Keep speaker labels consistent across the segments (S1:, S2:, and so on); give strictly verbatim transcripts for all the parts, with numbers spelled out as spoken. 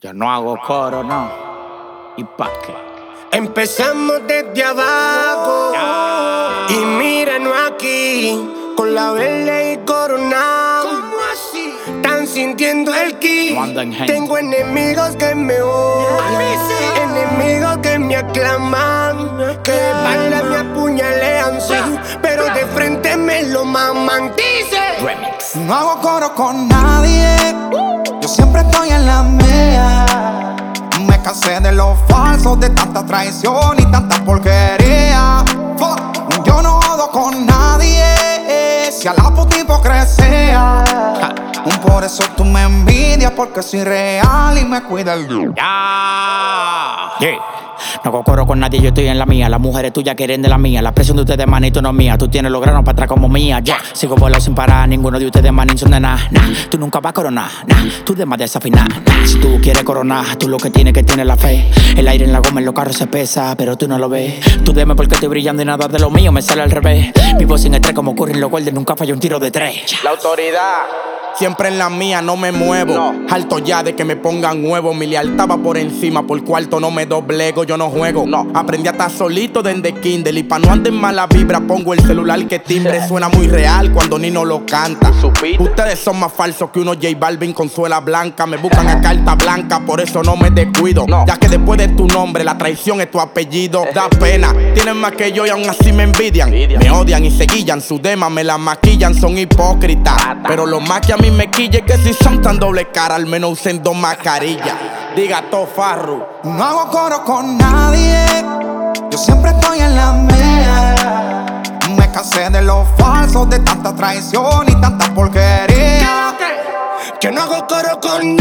S1: Yo no hago coro, no. ¿Y pa' qué?
S2: Empezamos desde abajo
S1: Ah.
S2: y míranos aquí con la verde y coronado. ¿Cómo así? Están sintiendo el ki.
S1: No andan gente.
S2: Tengo enemigos que me odian, enemigos que me aclaman, que de espalda me apuñalean, sí, pero de frente me lo maman. Dice
S1: Remix.
S3: No hago coro con nadie, yo siempre estoy en la mía. Me cansé de los falsos, de tanta traición y tanta porquería. Fuck. Yo no jodo con nadie, si a la puta hipocresía. Por eso tú me envidias, porque soy real y me cuida el Dios.
S1: Ya. Yeah. No hago coro con nadie, yo estoy en la mía. Las mujeres tuyas quieren de la mía. La presión de ustedes, manito, no es mía. Tú tienes los granos para atrás como mía. Ya, yeah. Sigo volando sin parar. Ninguno de ustedes, manín, son de nada. Nah. Tú nunca vas a coronar. Nah. Tú de más desafinar. Nah. Si tú quieres coronar, tú lo que tienes que tener la fe. El aire en la goma, en los carros se pesa, pero tú no lo ves. Tú dime porque estoy brillando y nada de lo mío me sale al revés. Vivo sin estrés como ocurre en los guardias. Nunca falla un tiro de tres.
S2: la autoridad. Siempre en la mía, no me muevo. No. Alto ya de que me pongan huevo. Mi lealtad va por encima, por cuarto no me doblego. Yo no juego, no. Aprendí a estar solito desde Kindle. Y pa' no andar en mala vibra, pongo el celular que timbre. Suena muy real cuando Nino lo canta. ¿Supiste? Ustedes son más falsos que uno J Balvin con suela blanca. Me buscan a carta blanca, por eso no me descuido. No. Ya que después de tu nombre, la traición es tu apellido. Da pena, tienen más que yo y aún así me envidian. Me odian y se guillan, su dema me la maquillan. Son hipócritas, pero lo más que a mí me quille que si son tan doble cara, al menos usen dos mascarillas. Diga todo farru.
S3: No hago coro con nadie, yo siempre estoy en la mía. Me cansé de los falsos, de tanta traición y tanta porquería.
S2: Yo no hago coro con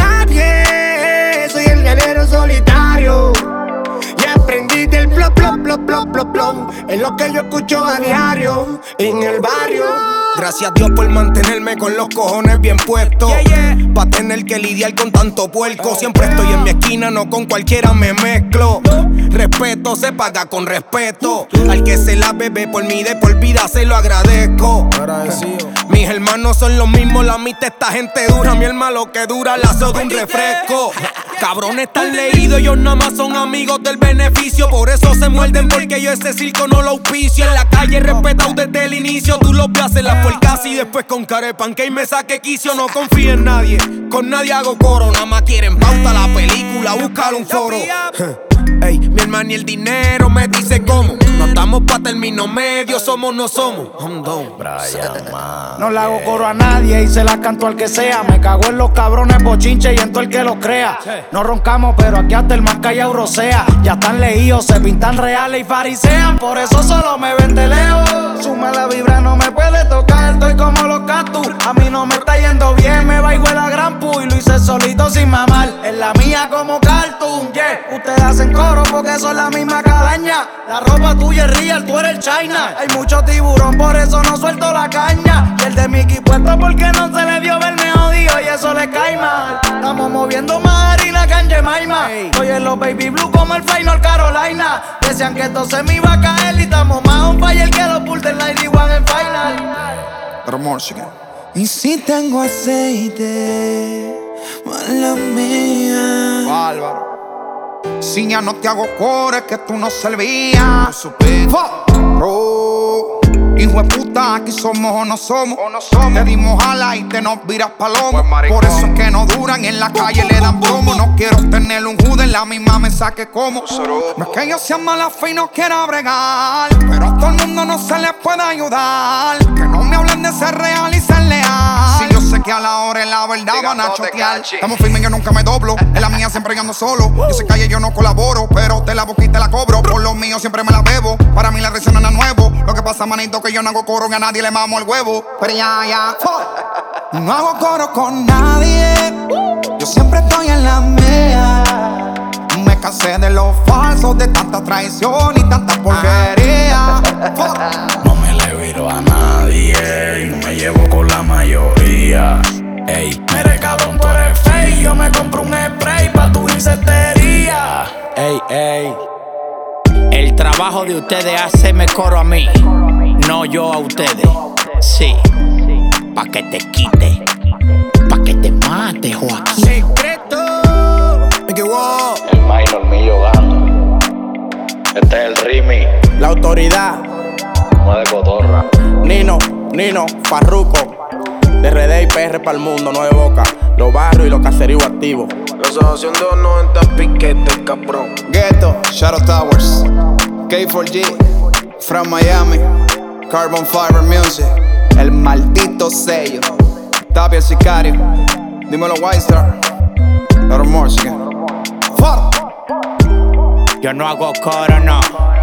S2: nadie, soy el guerrero solitario. Y aprendí del plop, plop, plop, plop, plop, plop. Es lo que yo escucho a diario en el barrio. Gracias a Dios por mantenerme con los cojones bien puestos. Yeah, yeah. Pa' tener que lidiar con tanto puerco. Siempre estoy en mi esquina, no con cualquiera me mezclo. Respeto se paga con respeto. Al que se la bebe por mí de por vida se lo agradezco. Agradecido. Mis hermanos son los mismos, la mitad esta gente dura. Mi hermano lo que dura lazo de un refresco. Cabrones están leídos, ellos nada más son amigos del beneficio. Por eso se muerden porque yo ese circo no lo auspicio. En la calle respetado desde el inicio. Tú los ves hacer la puercas y después con carepanque y me saque quicio. No confío en nadie, con nadie hago coro. Nada más quieren pauta la película, buscar un foro. Ey, mi hermano y el dinero me dice cómo. No estamos pa' término medio, somos no somos.
S4: No le hago coro a nadie y se la canto al que sea. Me cago en los cabrones bochinches y en todo el que los crea. No roncamos, pero aquí hasta el más callado rocea. Ya están leídos, se pintan reales y farisean. Por eso solo me ven de lejos. Su mala vibra no me puede tocar, estoy como los cactus. A mí no me está yendo bien, me va igual a gran pu. Y lo hice solito sin mamar, en la mía como cartoon, yeah. Ustedes hacen coro porque son la misma calaña. La ropa tuya es real, tú eres China. Hay mucho tiburón, por eso no suelto la caña. Y el de Mickey puesto porque no se le dio verme jodido y eso le cae mal. Estamos moviendo más harina que en Jemima. Estoy en los baby blue como el Final Carolina. Decían que esto se me iba a caer y estamos más on fire que los Bulls del noventa y uno en final.
S3: Y si tengo aceite, mala mía.
S2: Bárbaro.
S3: Si ya no te hago coro es que tú no servías. Oh, hijo de puta, aquí somos o no somos. O no somos. Te dimos ala y te nos viras palomo. Pues por eso es que no duran, en la calle le dan plomo. No quiero tener un jude en la misma mesa que como. No es que yo sea mala fe y no quiera bregar, pero a todo el mundo no se les puede ayudar. Que no me hablen de ser real y ser leal. Si yo sé que a la hora en la verdad van a chotear. Estamos firmes, yo nunca me doblo. En la mía siempre ando solo. Yo sé que yo no colaboro, pero te la boca y te la cobro. Por lo mío siempre me la bebo. Para mí la risa no es nada nuevo. Lo que pasa, manito, que yo no hago coro y a nadie le mamo el huevo. Pero ya, ya. No hago coro con nadie, yo siempre estoy en la mía. Me cansé de los falsos, de tanta traición y tanta porquería.
S5: No me le viro a nadie, no me llevo con la mayoría. Ey, mire cabrón, tú eres fake. Yo me compro un spray pa' tu insectería.
S1: Ey, ey. El trabajo de ustedes hacerme coro a mí, no yo a ustedes. Sí, pa' que te quite, pa' que te mate, Joaquín.
S2: Secreto.
S6: Emi,
S7: La autoridad,
S6: como de cotorra.
S7: Nino, Nino, Farruko. De R D y P R para el mundo, nueve boca. Los barrios y los caseríos activos.
S8: La asociación de los noventa piquetes, cabrón.
S9: Ghetto, Shadow Towers, K cuatro G, from Miami, Carbon Fiber Music, el maldito sello, Tapia el Sicario, dímelo White Star, Little Morsigan. Fuck.
S1: Yo no hago coro, no.